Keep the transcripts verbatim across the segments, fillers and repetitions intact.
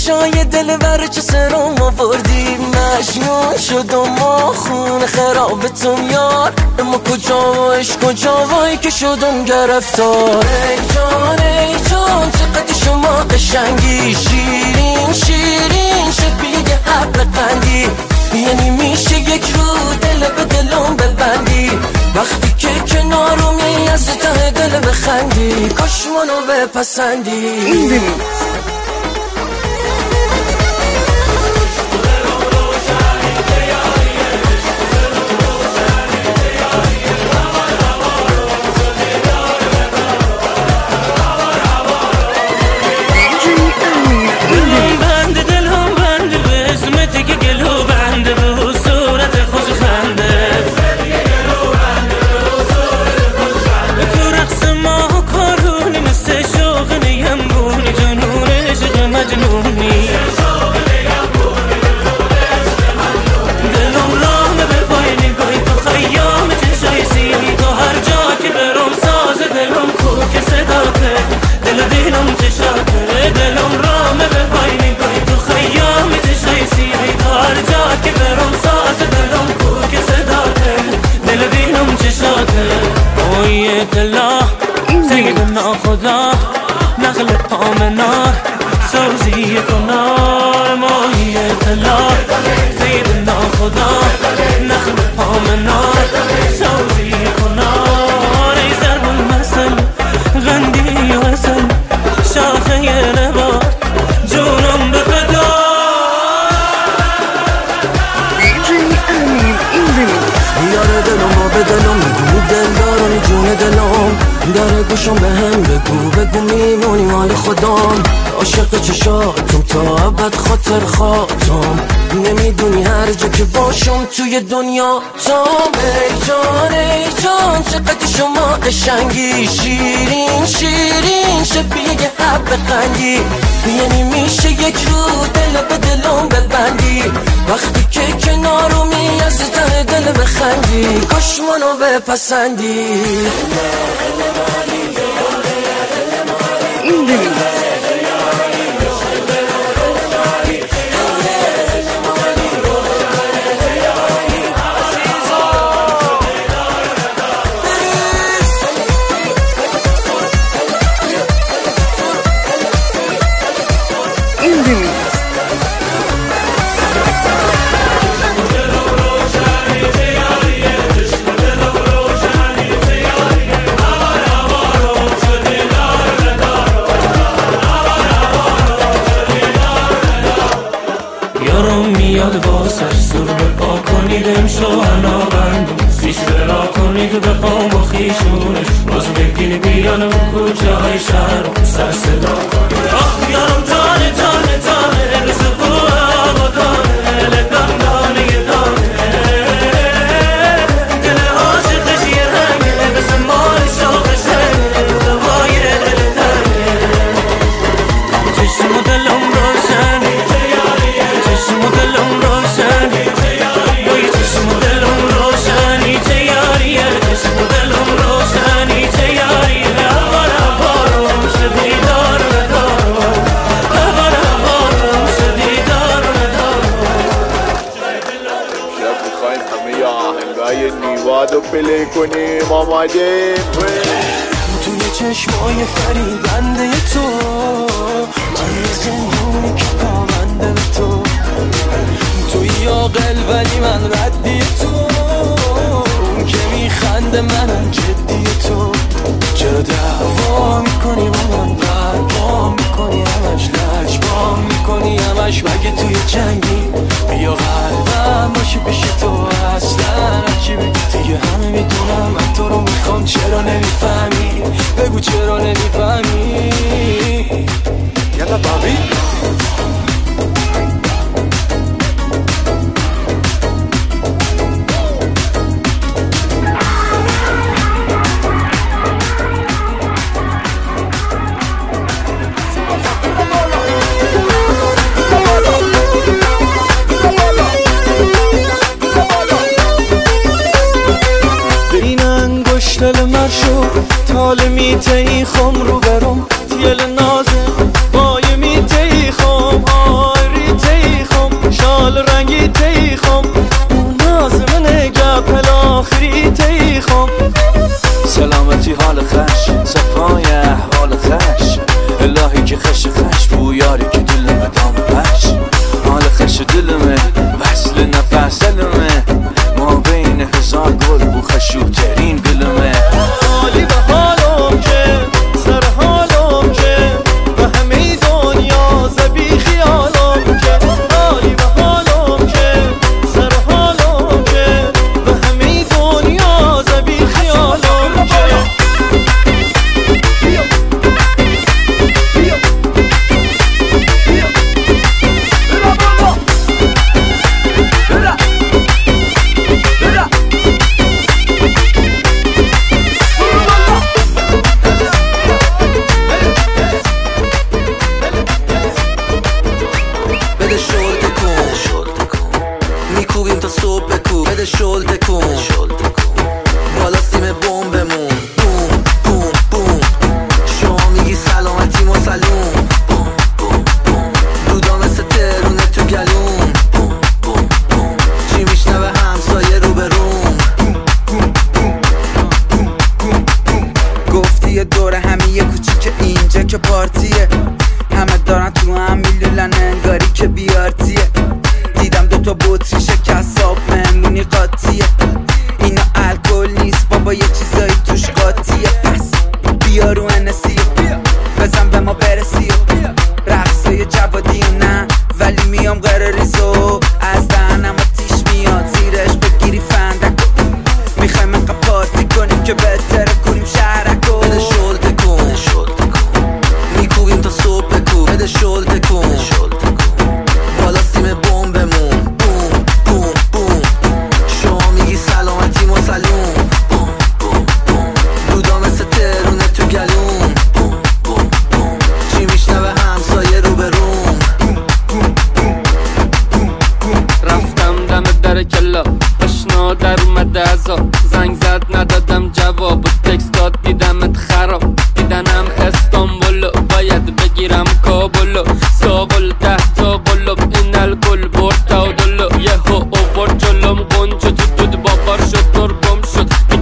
چشای دل بر چه سرم آوردی مجنون شدم و خون خراب تو میاد اما کجا و عشق کجا وای که شدم گرفتار ای جان ای جان چقدر شما قشنگی شیرین شیرین شبیه حبل قندی یعنی میشه یک رو دل به دلم ببندی وقتی که کنارمی از ته دل بخندی کاش منو بپسندی سیدنا خدا نخل پامنار سوزی کنار ماهی طلا سیدنا خدا نخل پامنار سوزی کنار ای ضرب المثل غندی و حسن شاخه نبات جونم به فدا یار دلم به دلم میگو دل دارم جون دلم داره گوشم به هم بگو بگو میمونی مال خودم عاشق چشاتم تا ابد خاطر خاطم نمیدونی هر جا که باشم توی دنیا تام ای جان ای جان چقدر شما قشنگی شیرین شیرین شبیه حب قندی یعنی میشه یک رو دل به دلم ببندی وقتی که کنارمی از ته دل بخندی کاش منو بپسندی میاد واسش زور بپا کنید امشو هنا بندم خیش برا کنید بخوام با خیشونش باز بگین بیان و کوچه های شهر سر صدا کنید آخ یارم جانه جانه جانه رسو بوه آقا دانه لگم دانه دانه دل عاشقش یه رنگه بس مال شاخشه دوای دل تنگه چشم و دلم روشنه چشم و دلم روشنی وای چشم و دلم روشنی چه یاریه چشم و دلم روشنی چه یاریه آوار آوارم شدیدار ندارم آوار آوارم شدیدار ندارم شب میخواین همه یا آهنگای نیواد رو پلی کنیم آماده توی چشمای فریبنده تو من یه زندونی که پابنده به تو توی عاقل ولی من ردی تو اون که میخنده منم جدی تو چرا دعوا میکنی با من قلبام میکنی همش لجبام میکنی همش مگه توی جنگی بیا قلبم باشه پیش تو اصلا هرچی بگی دیگه همه میدونم من تو رو میخوام چرا نمیفهمی بگو چرا نمیفهمی یلا بابی دل مرشو تال میته ای خم رو برم تیل نازه بای میته ای خم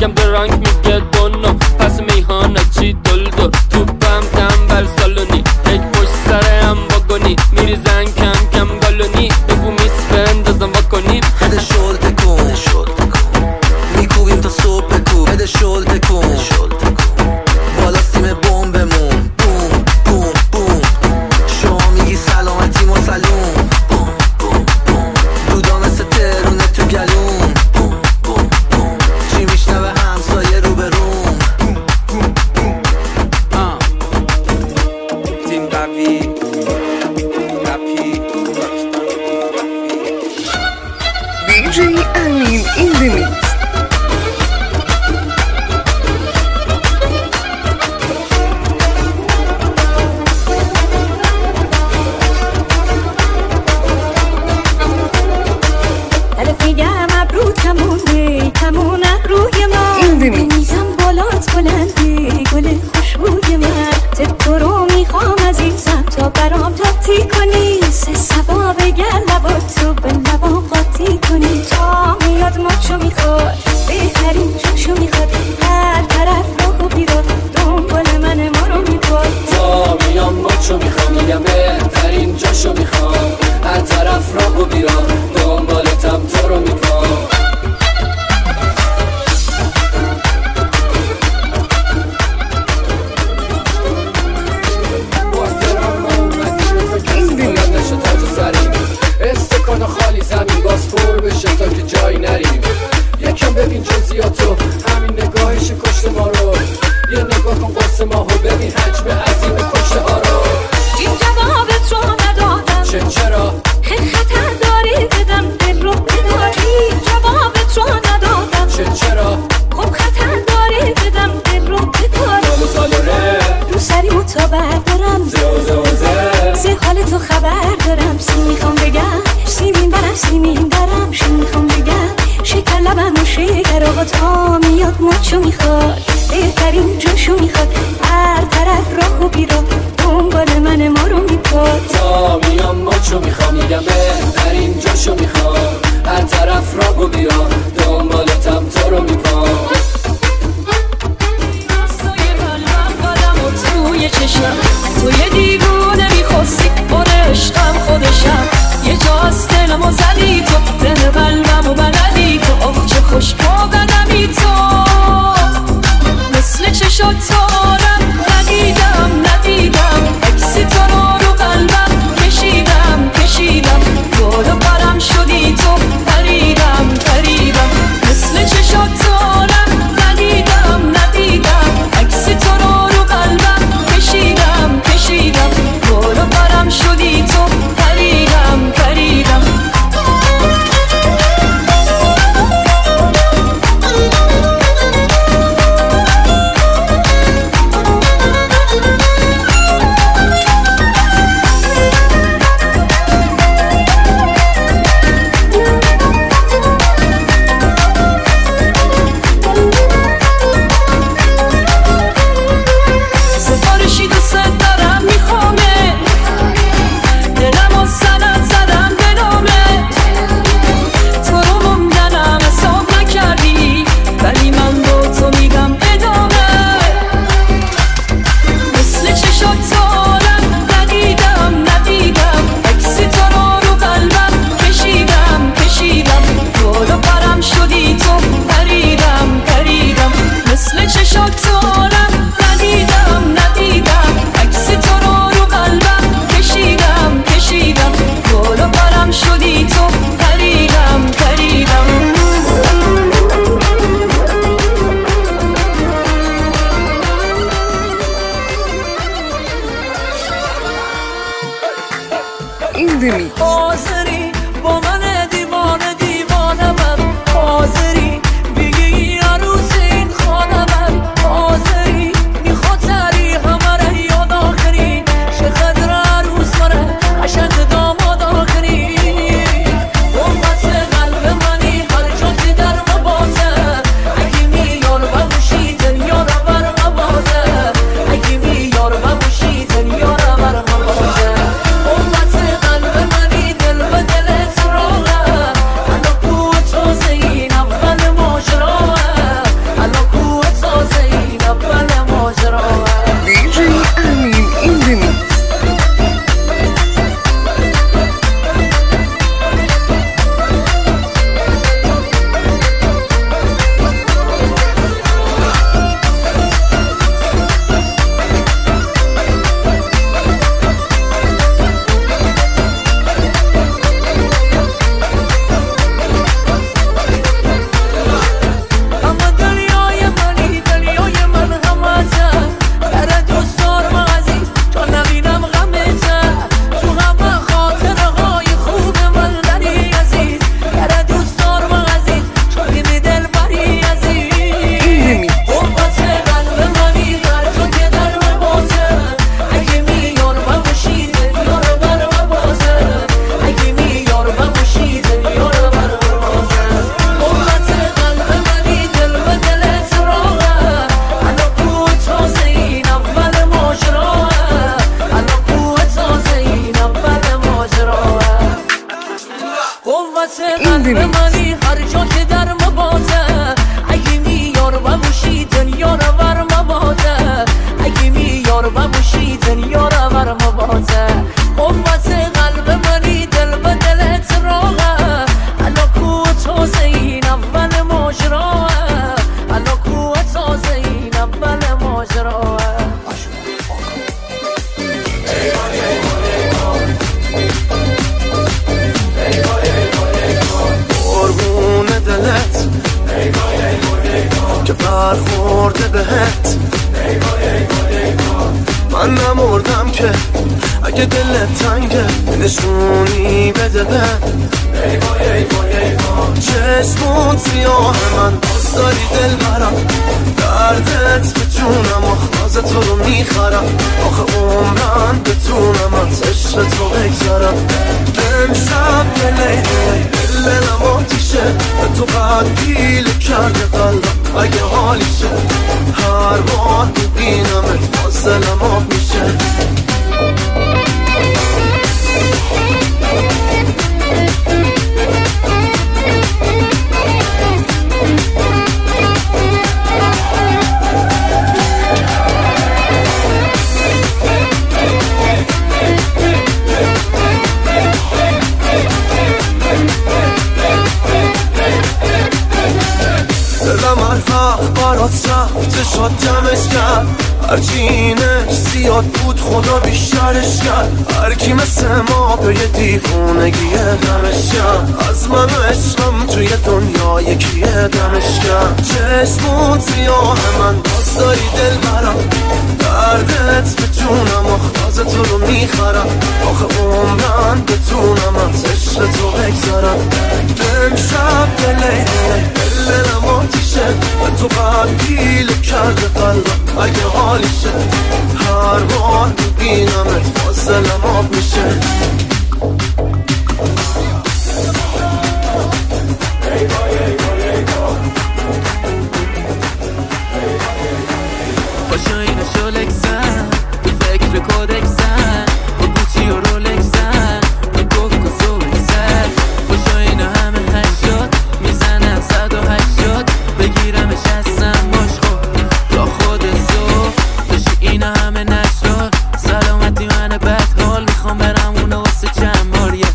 میگم درانک میگه دونو پس میهانه چی دلدر توپم تنبل سالونی یک پشت سرم واگونی میریزن کم کم گالونی بگو میس بندازم واکنیم بده شل تکون میکوبیم تا صبح بکوب بده شل تکون بالا سیم بمبمون بوم بوم بوم شما میگی سلامتی ما سلوم بوم بوم بوم دودا مثل ترونه تو گلوم بوم بوم بوم چی میشنوه همسایه رو به روم بوم بوم بوم تیم قوی رپی دی جی امین این دیمیکس. میزم بالات بلندی گل خوشبوی من تو رو میخوام عزیزم تا برام تاتی کنی سه سوا بگل لبات تو به لبام قاطی کنی تا میاد ماچو میخواد بهترین جاشو میخواد هر طرف رو بیراد دنبال من ما رو میخواد تا میام ماچو میخوام میگم بهترین جاشو میخوام هر طرف رو بیراد دنبالتم تو رو میخوام استکان خالی زمین باز پر بشه تا که جایی نریم یکم ببین جزئیاتو همین نگاهش کشت ما رو یه نگاه کن قرص ماهو ببین حجم عظیم کشت ها رو این جوابت رو ندادم چه چرا؟ خطر داری بدم دل رو بداری جوابت رو ندادم چه چرا؟ خب خطر داری بدم دل رو بداری سالو سالو ره رو سری متابر دارم زوزه وزه زه حال تو خبر دارم سی میخوام بگم سیمین برم سیمین برم شی میخوام بگم شکر لبم و شکر آقا تا میاد ماچو میخواد بهترین جاشو میخواد هر طرف راه و بیرا دنبال من ما رو میخواد تا میام ماچو میخوام میگم بهترین جاشو میخوام هر طرف راه و بیرا دنبالتم تو رو میخوام توی چشم توی دیوونه میخواستی بار عشقم خودشم یه جا از دلمو زدی تو دل قلبم و بلدی تو آخ چه خوش با بدمی تو مثل چشات تارم ندیدم ندیدم عکس تو رو رو قلبم کشیدم کشیدم گل و پرم شدی مرده بهت. من نمردم که اگه دلت تنگه نشونی بده به. چشمون سیاه من باز داری دل برم، دردت به جونم آخلاز تو رو میخرم. آخه عمرن بتونم از عشق تو بگذارم. امشب دلی دلم آتیشه به تو قد پیل کرده قلبم. اگه حالیشه هر بار ببینمت باز دلم آب میشه. دلم هر وقت برات رفته شد جمعش کرد، هرچی اینش زیاد بود خدا بیشترش کرد. هر کی مثل ما به یه دیوونگی دمش کرد، از من و عشقم توی دنیا یکیه دمش کرد. چشمون سیاه من باز داری دل برم، دردت به جونم آخلاز تو رو میخرم. آخه عمرن بتونم از عشق تو بگذارم. امشب دلی دلم آتیشه به تو قد پیل کرده قلبم. اگه حالیشه هر بار ببینمت باز دلم آب میشه. باشو اینو شلک زن تو فکر کودک زن، با گوچی و رولک زن با کوک و سوک زن. باشو اینو همه هشتاد میزنن صد و هشتاد، بگیرمش هستم باش خود تا خود زور. باشی اینو همه نشتاد سلامتی من بد حال، میخوام برم اونو واسه چند بار. یه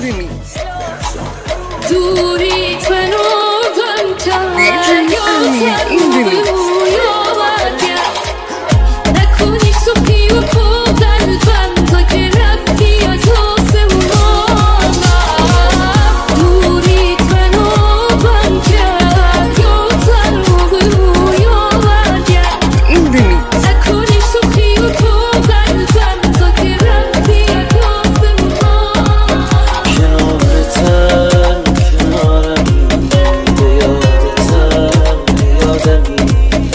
the mix. دوری تنوبم کرد دی جی امین in the mix. نکنی سخی و پا قلبم تا که رفتی از آسمون دوری تنوبم کرد یا تنو به روی آورد in the mix. نکنی سخی و پا قلبم تا که رفتی از آسمون کنارتم کنارمی به یادتم به یادمی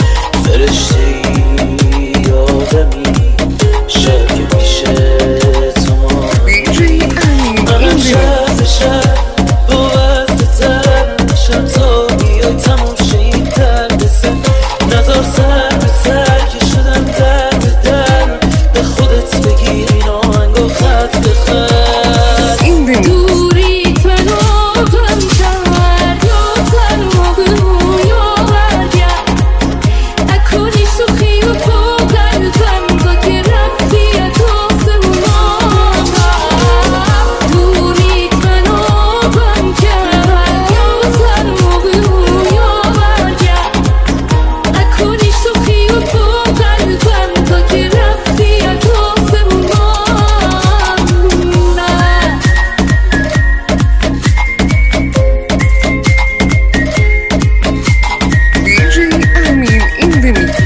فرشته‌ای یادمی شب که میشه تو ما دی جی امین in منم the mix. شب به شب با وقتتر شب تا بیای تموم شه این دردسر نذار سر به سر که شدم در به در به خودت بگیر این آهنگا خط به خط in the mix. دوری تنوبم کرد یا تنو به روی آورد نکنی سخی و پا قلبم تا که رفتی از آسمون دوری تنوبم کرد یا تنو به روی آورد نکنی سخی و پا قلبم تا که رفتی از آسمون دی جی امین in the mix.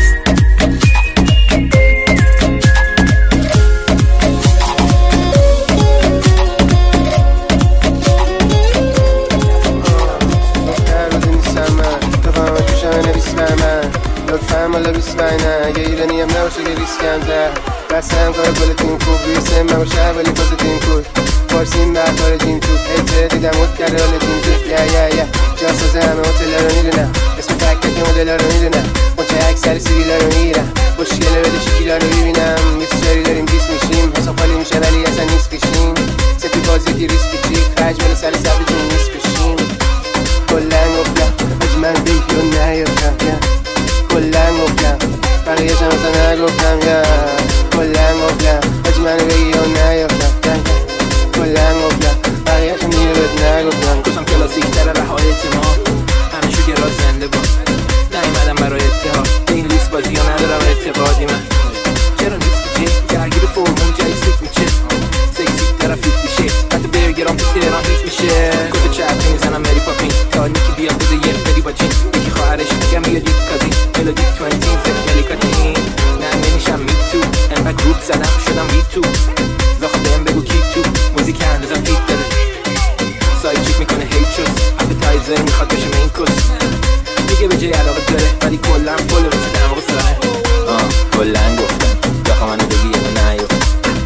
دختر رو نیستم من رفاقم توشم نویسم من لطفا مالا بیسمنه اگه ایرانی هم نباشه که ریسکم در بستم کار گلتون خوب روی سم من باشه اولی کازتون کود فارسیم بر خارجیم تو هیتره دیدم ات کرده حالتون تو یا یا یا جاسازه همه هتل رو میدونم اسم تک تک مدل رو میدونم منچه اکثر سیبیلا رو میگیرم خوشگله بده شکیلا رو ببینم نیست جاری داریم دیس میشیم حساب خالی میشه ولی اصلا نیست کشیم سپی بازی که ریس پیچی خرج بره سر سبی جون نیست بشیم کلن گفتم حاجی من بگی رو نیافتم کلن گفتم بقیه شم اصلا نگفتم یا کلن گفتم حاجی من بگی رو نیافتم کلن گفتم بقیه شم دیگه بهت نگفتم گفتم کلاسیک در رهای اعتماد همه شو راز زنده باد نیومدم برای اتحاد به این لیست بازی ها ندارم اعتقادی من چرا نیست بچه درگیر فرمون جایی سیت میشه سکسی طرف فیفتی شیت حتی برگرام تو تهران هیت میشه گفت چرکی میزنم مری پاپین تانی که بیا بده یه بری با چین یکی خواهرش میگم یه دیت کازین ملودی توانتین فکر ملیکاتین نه نمیشم میتو انقدر گروپ زدم شدم ویتو زاخه بهم بگو کی تو موزیک اندازم پیت داده سایت چیک میکنه هیت شد اپتایزر میخواد بشه مین کوس دیگه به جای علاقه داره ولی کلن فل رو در موقع سرانه آه کلن گفتم داخل منو بگی یه نیفتم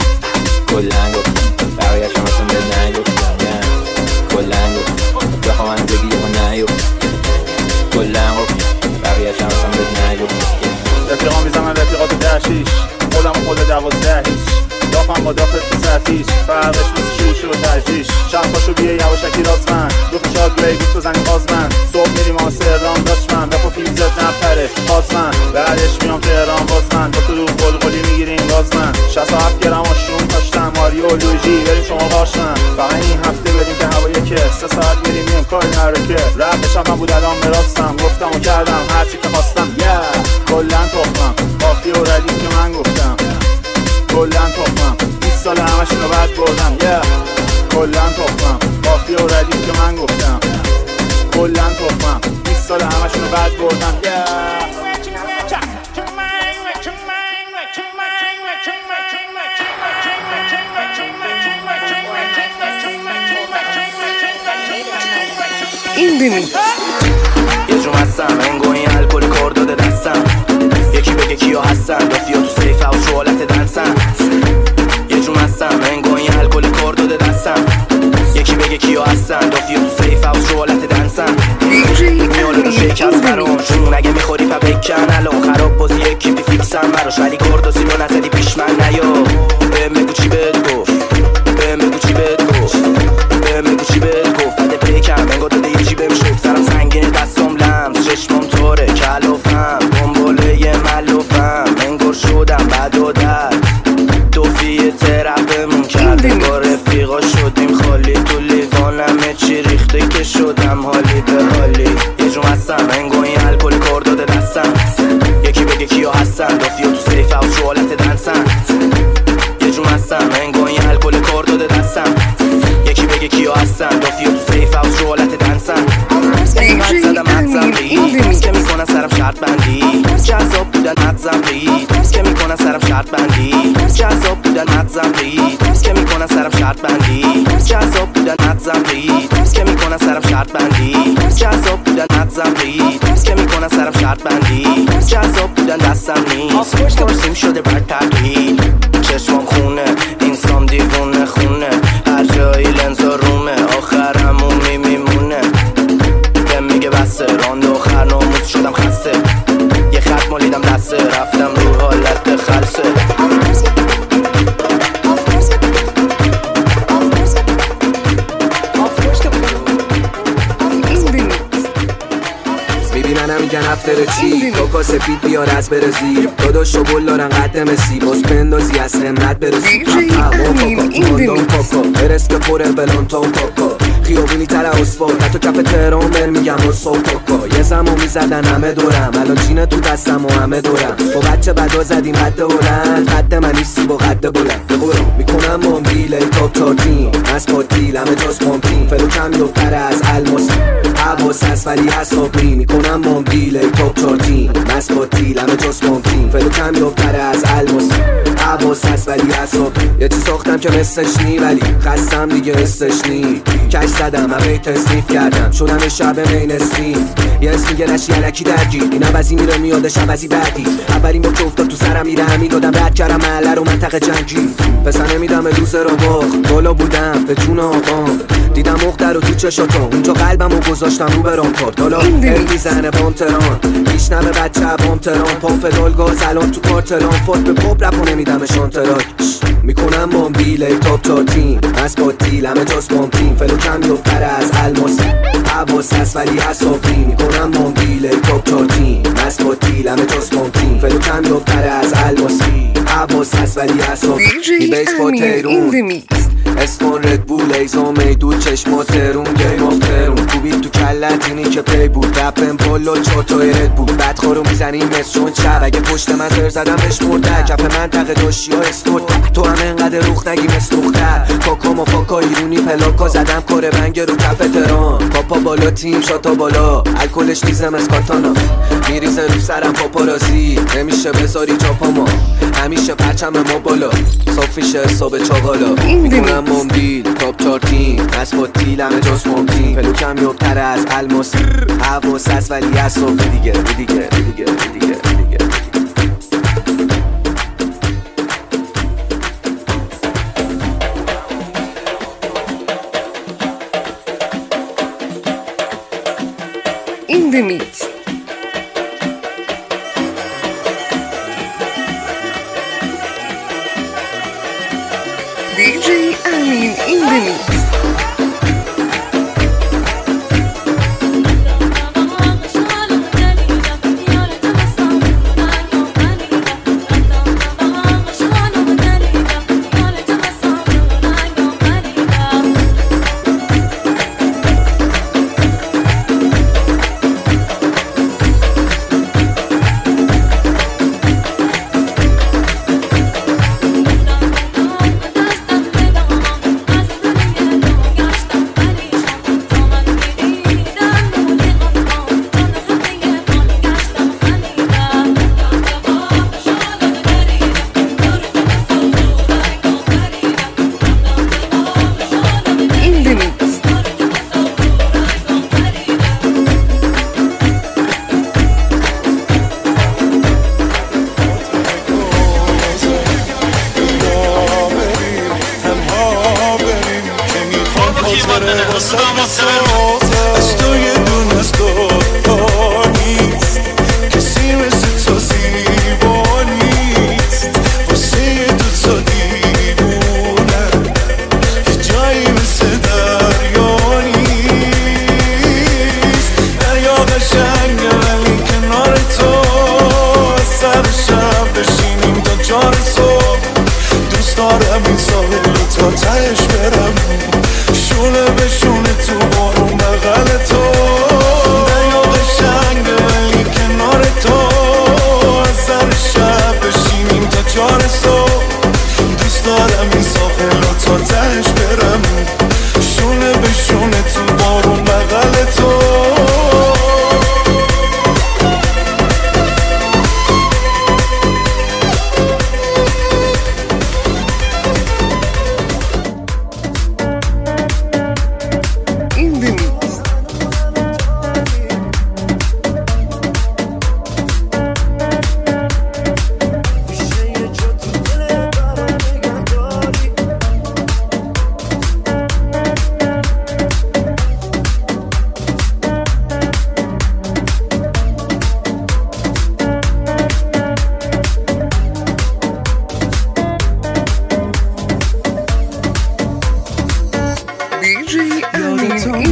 کلن گفتم بقیه شما اصلا به نگفتم کلن گفتم داخل منو بگی یه نیفتم کلن گفتم بقیه شما اصلا به نگفتم رفیقا میزنن رفیقات ده شیش خودم و خود دوازده هیچ دافم با دافت تو سرفیش فرقش مثل شوش و تجریش شب پاشو بیه یواشکی راست من رو فشار گلی گوست بزنی باز من صبح میریم آسه رام داشت من رپ و فیلزت نپره باز من بعدش میام تهران باز من با تو رو قلقلی میگیرین گاز من شصت و هفت گرم آشروم کاشتم ماریو لوژی بریم شما باش من فقط این هفته بریم که هوا یکه سه ساعت میریم میم کاری نرکه رپ بشم من بود الان براستم گفتم و کردم هرچی که خواستم yeah. کلن تخمم قافیه و ردیف که من گفتم کلن تخمم بیست سال همشون رو بد بردم yeah. کلن تخمم قافیه و ردیف که من گفتم کلن تخمم بیست سال همشون رو بد بردم yeah. in the mix. یه جون هستم انگو این الکل کار داده دستم یکی بگه کیا هستن رفیا تو سیف هاوس رو حالت دنسن یه جون هستم انگو این الکل کار داده دستم یکی بگه کیا هستن رفیا تو سیف هاوس رو حالت دنسن میاله رو شیک از برام جون اگه میخوری پا بکن الان خراب بازی یکی بی فیکسم براش ولی کردازی رو نزدی پیش من نیا بهم بگو چی بهت گفت بهم بگو چی بهت گفت بهم بگو چی بهت گفت بده پیکم انگار داده یه جیبم شد سرم سنگین دستم لمس چشمم طوره کلافم دنباله یه ملافم انگار شدم بد و درد شدم حالی به حالی. یه جون هستم انگوی الکل کار داده دستم. یکی بگه کیا هستن دافیا تو سیف هاوس رو حالت دنسن. یه جون هستم انگوی الکل کار داده دستم. یکی بگه کیا هستن دافیا تو سیف هاوس رو حالت دنسن. مد زدم حدزم بید که میکنن سرم شرط بندی. جذاب بودن حدزم بید که میکنن سرم شرط بندی. جذاب بودن حدزم بید که میکنن سرم شرط بندی. جذاب بودن حدزم بید که میکنن سرم شرط بندی. جذاب بودن حدزم بید که میکنن سرم شرط بندی. جذاب بودن دستم نیست پرسیم شده بر تغییر. چشمام خونه اینسام دیوونه خونه. هر جایی لنزا رومه آخرم اون میمونه. بهم میگه بسه راند آخر ناموز شدم خسته. یه خط مالیدم دسته رفتم رو حالت خلصه. میبیننم میگن افتر چی کوکا سفید بیار از برزی. داداشو گل دارن قد مسی باز بندازی از همت برسی. همون کوکا برس که پره بلان تا کوکا. خیابونی تر اسفال حتی کف تهران بر میگم و صوت کوکا. یه زمان میزدن همه دورم الان چینه تو دستم و همه دورم. با بچه بدا زدیم قد بلند قد من نیستی با قد بلند. بقورم میکنم مامبیل ای تاپ چارتین از پاتیل همه جاز پامپین. فلو کم دختر از الماس حواس هست ولی حسابی. میکنم مامبیل ای تاپ چارتین از پاتیل همه جاز پامپین. فلو کم دختر از الماس حواس هست ولی حسابی. یه چی ساختم که مثلش نی ولی خستم دیگه استش نی. کش زدم همه تصنیف کردم شدم شب مین اسمیم. یه اسمی گرشی علکی درگی این عوضی میره میادش عوضی بعدی. اولین با که افتاد تو سرم میره همی دادم رد کردم محله رو منطقه جنگی. پسر نمیدم روز رو باخ بالا بودم به جون آقام. دیدم مقدر رو تو چشاتم اونجا قلبم رو گذاشتم رو برام کارت. حالا هل میزنه بام تران میشنمه بچه بام تران. پاپ دال گاز الان تو کارتران. فوت به پاپ رپو نمیدم شانتراک. میکنم مامبیل ای تاپ چارتین از پاتیل همه جاز پامپین. فلو کم دختر از الماس حواس هست ولی حسابی. میکنم مامبیل ای تاپ چارتین از پاتیل همه جاز پامپین. فلو کم دختر از الماس حواس هست ولی حسابی. می بیس با تیرون اسفان ردبول ایزا میدود چشما ترون گیم آف ترون. کوبی تو کلت اینی که پی بود رپم بالا چارتای رد بود. بدخارو میزنیم مسجون چپ اگه پشت من زر زدم بهش مرده. کف منطقه داشتی ها استورد تو همه انقدر روخ نگیم استوختر. کاکا ما فاکا ایرونی پلاکا زدم کار بنگ رو کف تران. پاپا بالا تیم شاتا بالا الکلش نیزم از کاتانا. میریزه رو سرم پاپارازی نمیشه بذاری چاپا ما. همیشه پرچم ما بالا صافیشه حساب چاقالا. میکنم مامبیل تاپ چارتین از پاتیل همه جاز پامپین. پلو کم یوبتر از الماس حواس هست ولی حسابی. دیگه دیگه دیگه دیگه دیگه In the mix. D J Amin in the mix. از تو یه دون از تو نیست کسی مثل تو زیبا نیست. واسه تو تو دیوونم یه جایی مثل دریا نیست. دریا قشنگه ولی کنار تو سر شب بشینیم تا جان صبح. دوست دارم این ساحل تا تهش برم شونه به شونه تو بارون بغل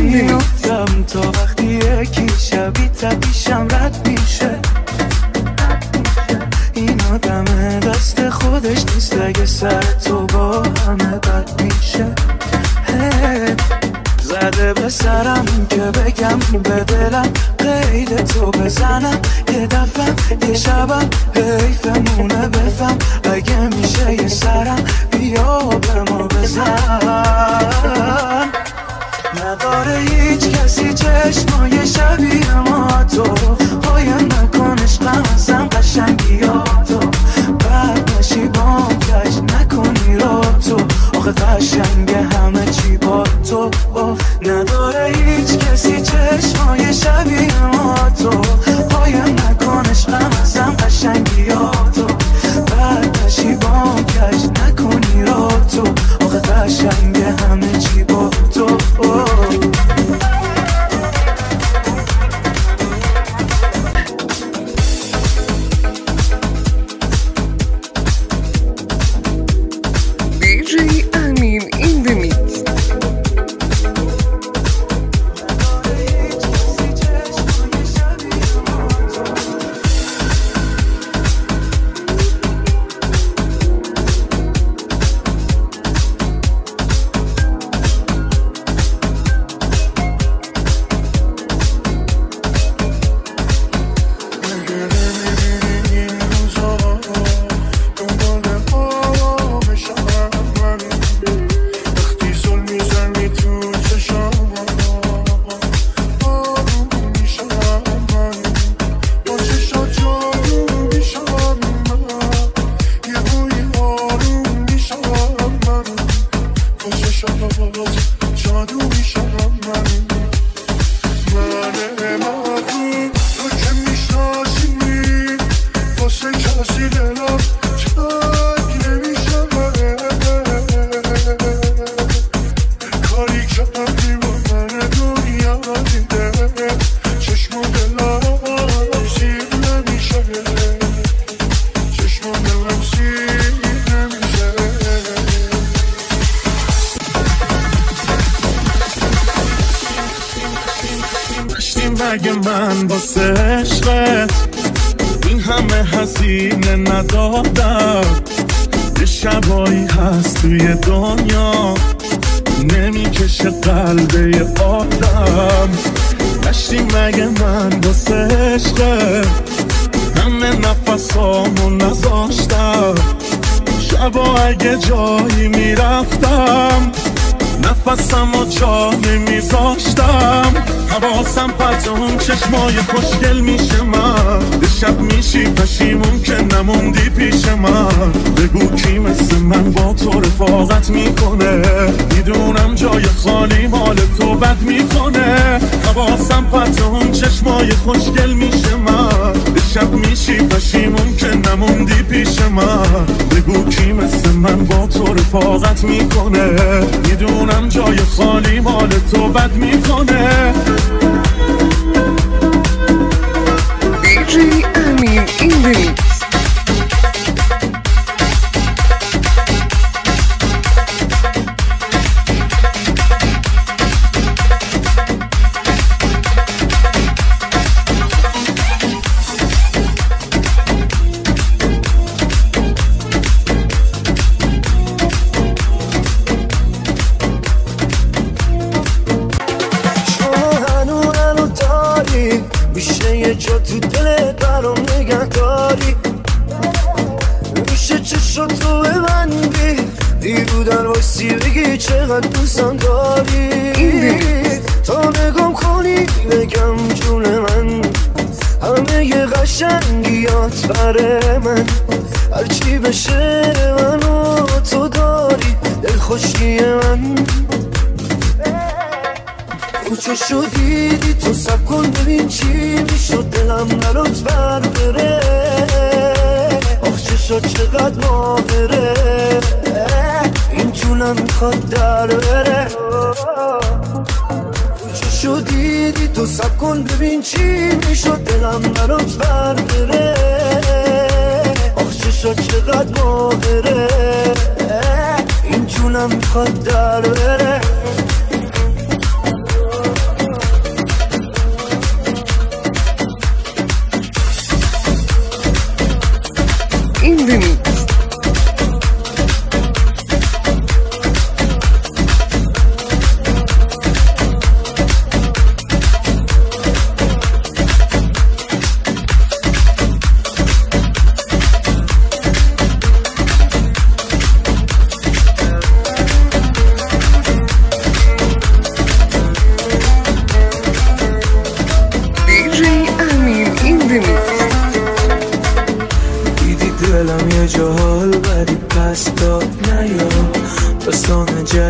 میافتم تا وقتی یکی شبی تپیشم رد میشه. این آدم دست خودش نیست اگه سر تو با همه بد میشه. زده به سرم که بگم به دلم قید تو بزنم یه دفعه یه شبم حیفمونه بفهم اگه میشه یه سرم بیا به ما بزن. نداره هیچ کسی چشمای شبیه ما تو قایم نکن عشقم ازم قشنگیاتو بعد نشی بام کش نکنی را تو آخه قشنگه همه چی با تو. نداره هیچ کسی چشمای شبیه ما تو قایم نکن عشقم ازم قشنگیاتو بعد نشی بام کش نکنی را تو آخه قشنگه همه چی با تو. مگه من واسه عشقت این همه هزینه ندادم. یه شبایی هست توی دنیا نمیکشه قلب یه آدم. نشتی مگه من واسه عشقت همه نفسامو نذاشتم. شبا اگه جایی میرفتم نفسم و جا نمیذاشتم. حواسم پرت اون چشمای خوشگل میشه من یه شب میشی پشیمون که نموندی پیش من. بگو کی مثل من با تو رفاقت میکنه میدونم جای خالی مال تو بد میکنه. حواسم پرت اون چشمای خوشگل میشه من یه شب میشی پشیمون که نموندی پیش من. بگو کی مثل من با تو رفاقت میکنه میدونم جای خالی مال تو بد میکنه. دیجی امین این ریمیکس. میشه یه جا تو دلت برام نگه داری. میشه چشاتو ببندی دیرو در واسੀ بگی چقدر دوستم داری. تا نگام کنی بگم جون من همه یه قشنگیات بره من. هرچی بشه منو تو داری دلخوشی من. چشو دیدی تو سب کن ببین چی میشد دلم برات بر بره. آخ چشا چقدر ماهره این جونم میخواد در بره. چشو دیدی تو سب کن ببین چی میشد دلم برات بر بره. آخ چشا چقدر ماهره این جونم میخواد در بره.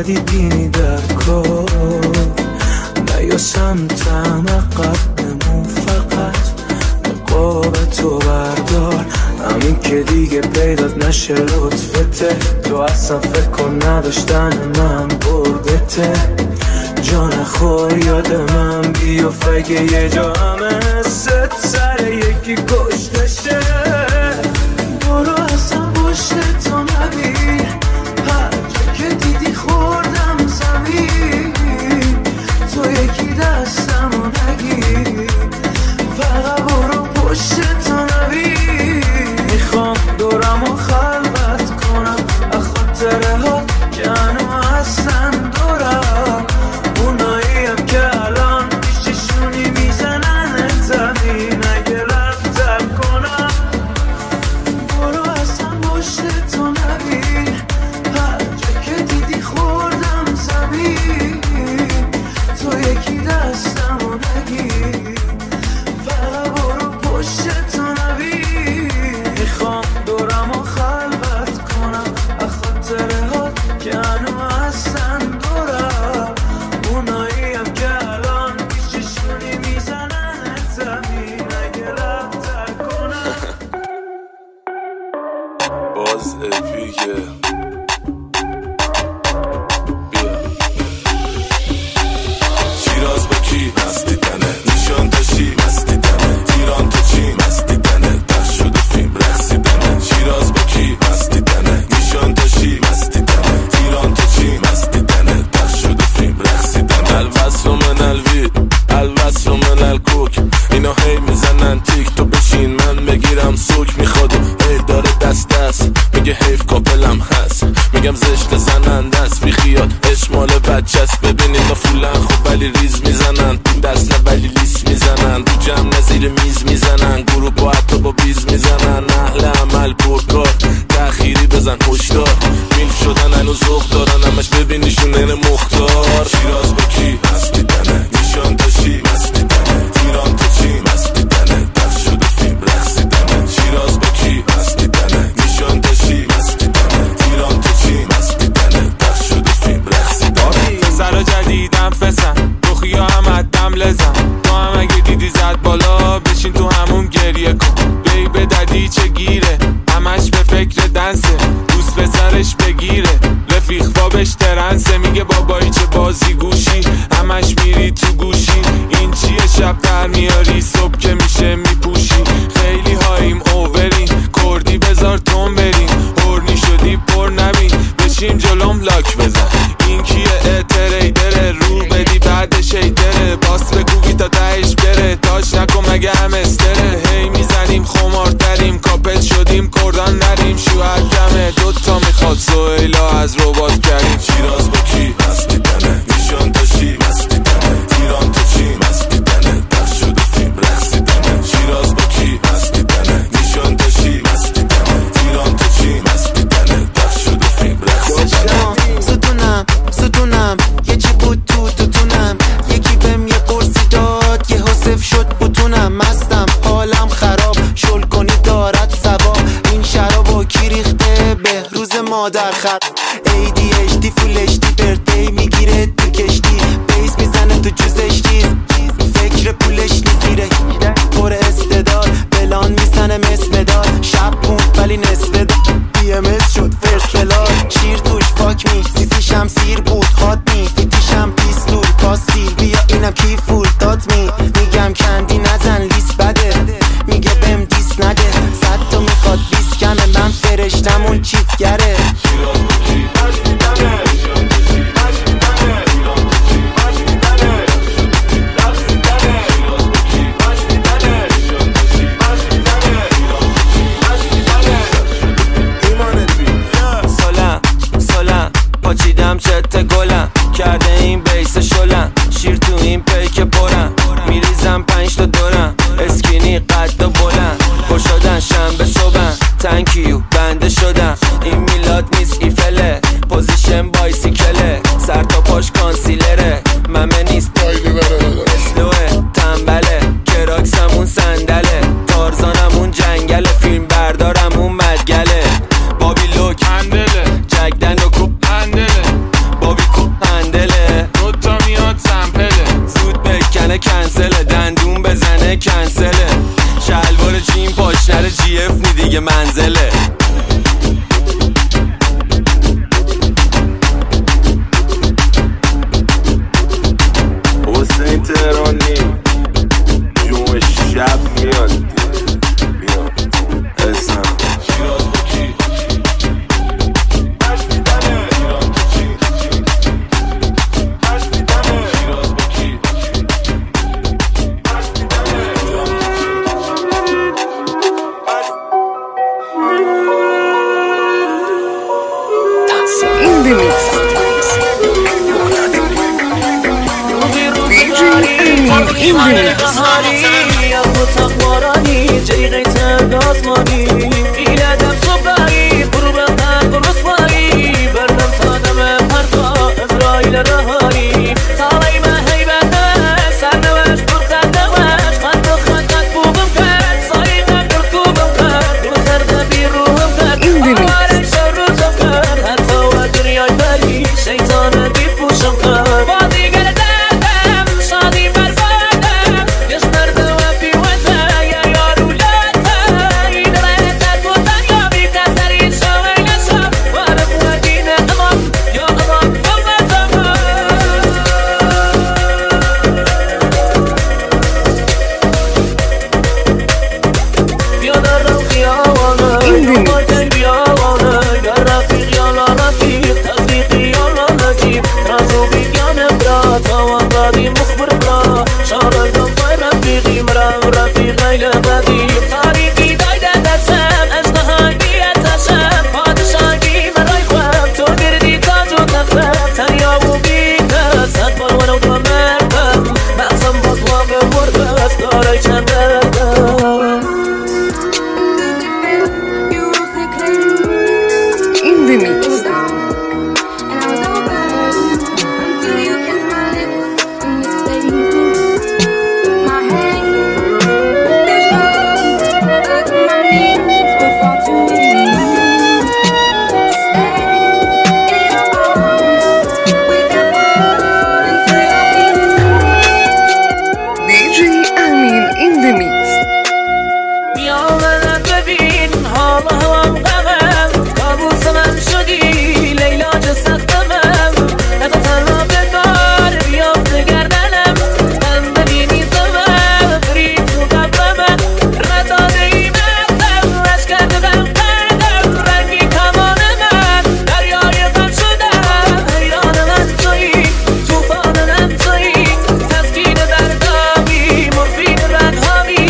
اومدی بینی در کار نه یا سمتم عقب نمون فقط نقاب تو بردار همین که دیگه پیدات نشه لطفته تو اصلا فکر کن نداشتن من بردته جا نخور یاد من بیا فکر یه جا همه ست سر یکی کشتشه برو اصلا پشت تو نبین هر جا که دیدی خوردم زمین تو یکی دستمو نگیر فقط برو پشت تو نبین میخوام دورمو خلوت کنم از خاطره ها که هنو هستن دورم اونایی هم که الان پیششونی میزنن زمین اگه رفتر کنم برو اصلا پشت تو نبین هر جا که دیدی خوردم زمین تو یکی دستمو نگیر فقط برو پشت تو نبین میخوام دورمو خلوت کنم از خاطره ها که هنو هستن دورم اونایی هم که الان پیششونی میزنن زمین اگه رفتر کنم باز اپیکه شیراز با کی مستی تنه نشان داشتی مستی تنه تیران تو چی مستی تنه دخ شده فیلم رقصی تنه شیراز با کی مستی تنه نشان داشتی مستی تنه تیران تو چی مستی تنه دخ شده فیلم رقصی تنه الوصل من الوید الوصل من الکوک اینا هی میزنن تیک تو بشین من بگیرم سوک میخواد هی داره دست دست میگه حیف کاپلم هست میگم زشت زننده است بیخیال اشمال بچه است ببینید تا فولن خوب ولی ریز میزنن تو دست نه ولی لیس میزنن تو جمع نزیر میز میزنن گروه با حتی با بیز میزنن اهل عمل پرکار تأخیری بزن هشدار میلف شدن هنو ذوق دارن همش ببینیشون این مختار شیراز با کی مستی تنه نشان داشتی مستی تنه تیران تو چی مستی تنه دخ شده فیلم رقصی تنه شیراز با کی مستی تنه نشان داشتی مستی تنه تیران تو چی مستی تنه دخ شده فیلم رقصی تنه سر جدیدم فسن روخی ها هم دم لزن تو هم اگه دیدی زد بالا بشین تو همون گریه کن بی به ددی چه گیره همش به فکر دنسه دوست به سرش بگیره رفیق بابش ترنسه میگه بابایی چه بازی گوشی همش میری تو گوشی این چیه شب در میاری صبح که میشه میپوشی خیلی هاییم اووریم کردی بذار تون بریم هرنی شدی پر نبین بشیم جلوم لاک بزن این کیه اتریدره رو بدی بعدش ایدره باس بگوگی تا تهش بره تاج نکن مگه هم استره هی میزنیم خمارتریم کاپل شدیم کردان نریم شوهر کمه دوتا میخواد سویلا از ربات کریم شیراز با کی مستی تنه نشان داشتی مستی تنه تیران تو چی مستی تنه دخ شده فیلم رقصی تنه شیراز با کی مستی تنه نشان داشتی مستی تنه تیران تو چی مستی تنه دخ شده فیلم رقصی تنه ستونم ستونم یه چی بود تو توتونم یکی بهم یه قرصی داد یه حسف شد بتونم مستم حالم خراب شل کنی دارد ثواب این شرابو کی ریخته به روز مادر خر ای دی اچ دی فول اچ دی برتی میگیره تو کشتی بیس میزنه تو جوزش تیز فکر پولش نیزیره پر استدار بلان میزنه مثل مدار شب بود ولی نصف دار بی ام اس شد فرست بلار شیر توش پاک می سیسیشم سیر بود هات می فیتیشم پیستول پاسیل بیا اینم کی فول داد می میگم کندی نزن لیست بده میگه بهم دیس نده صد تا میخواد بیس کمه من فرشتم اون چیتگره پاچیدم چته گلم کرده این بیس شلم شیر تو این پیک پرم میریزم پنج تا دورم اسکینی قد و بلند پر شدن شنبه صبحم تنکیو بنده شدم این میلاد نیست ایفله پوزیشن بایسیکله سر تا پاش کانسیلره ممه نیست اسلوه تنبله کراکسمون صندله تارزانمون جنگله فیلم بردارمون مدگله بابی لوک هندله جگدن و کوب هندله بابی کوب سر قهاری از متقوارانی جیغی تردازمانی ایله دم صبحی برو به قلب رسوایی بردم سادم پرتا ازرائیل رهایی تالی من هیبته سرنوش برخد نوش خند و خندت بوبم کرد سایقم برکوبم کرد رو سرد بی روحم کرد آواره شروزم کرد حتی و دنیای بری شیطان بی پوشم کرد با دیگر دردم شادی بربادم یش مرده و پیوته یا یارو لاته این رهتت بودن یا بی کسری شوی نشم وارم و دین امان یا امان فلتم بیا در رو خیاوانه یا مارکن بیاوانه یا رفیق یا لا رفیق تصدیقی یا لا نجیب رازو بیگانه برا تاوان بادی مخبر برا شارل دنبای رفیقی مرا رفیق ایل بدی تاریکی دایده دستم اجنهای بیتشم پادشاهی مرای خوام تو گردی تاج و تختم تنیا و بیتر صد بار ونو دو مردم مغزم بطلام برده است دارای چند دردم In the mix. دی جی امین in the mix. بیا منم ببین حال هوام غمم کابوس من شدی لیلا چه سختمم نفس تنها ببار بیافته گردنم من ببینی زمم فرید تو قبرمم رداده ای مغزم رش کرده غم کردم رنگی کمان من دریای غم شدم حیران من تویی توفان من تویی تسکین دردامی مرفین رنهامی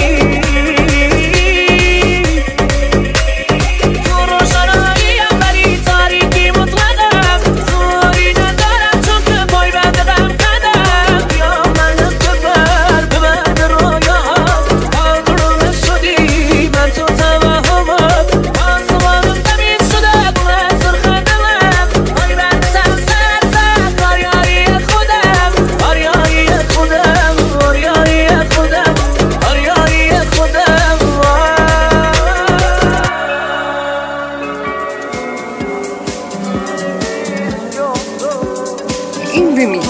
تو روشناییم ولی تاریکی مطلقم زوری ندارم چون که پای بند غم کردم بیا منم ببر ببر رویاهات آغروم شدی من تو توهمم آسمانم زمین شده بومت سرخندمم پای بند سرم سر زد آریایی خودم آریایی خودم آریایی خودم آریایی خودم In the mix.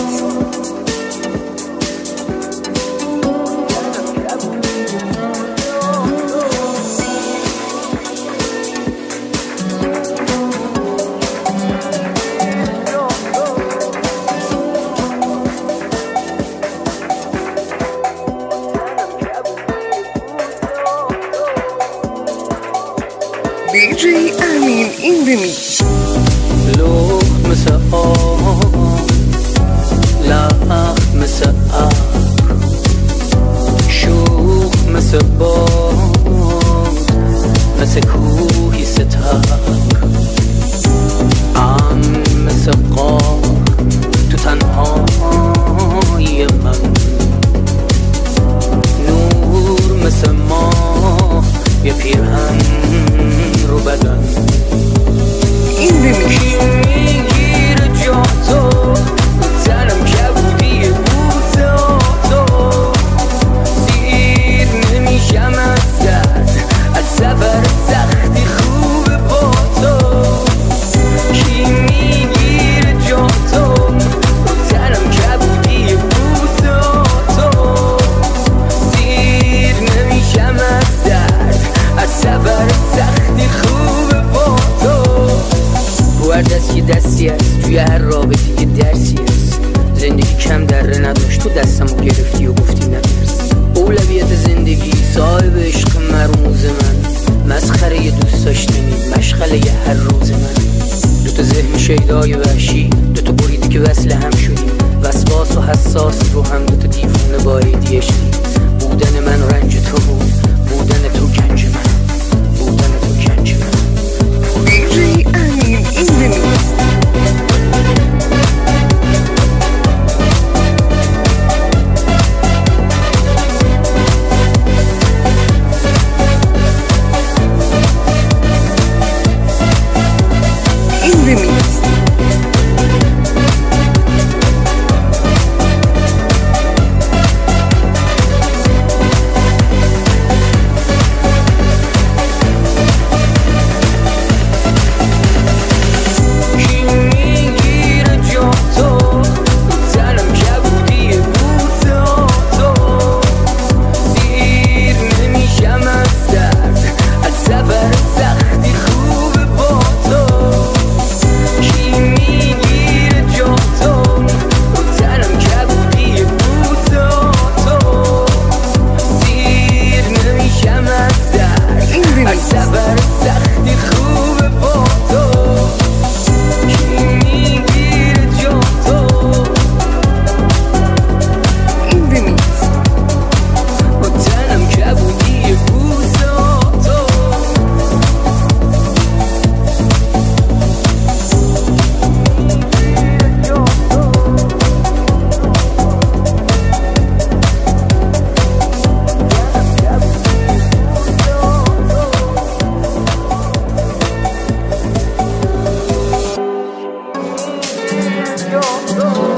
دی جی امین in the mix. لخت مثل آب لخت مثل ابر شوخ مثل باد مثل کوهی ستبر ام مثل قار تو تنهایی من نور مثل ماه یه پیرهن رو بدن In the mix. میگیره جا تو تنم کبودی بوسه تو سیر نمیشم از درد از سفر سختی خوب با تو کی میگیره جا تو تنم کبودی بوسه تو سیر نمیشم از درد از سفر سختی خوب با تو هر دست یه دستی هست توی هر رابطه یه درسی هست زندگی کم دره نداشت تو دستمو گرفتی و گفتی نترس اولویت زندگی صاحب عشق مرموز من مسخره یه دوست داشتنی مشغله یه هر روز من دوتا ذهن شیدای وحشی دوتا بریدی که وصل هم شدیم وسواس و حساس رو هم دوتا دیوونه با ایدی اشتی بودن من رنج تو بود بودن تو گنج من بودن تو گنج من دی جی امین in the mix. Go!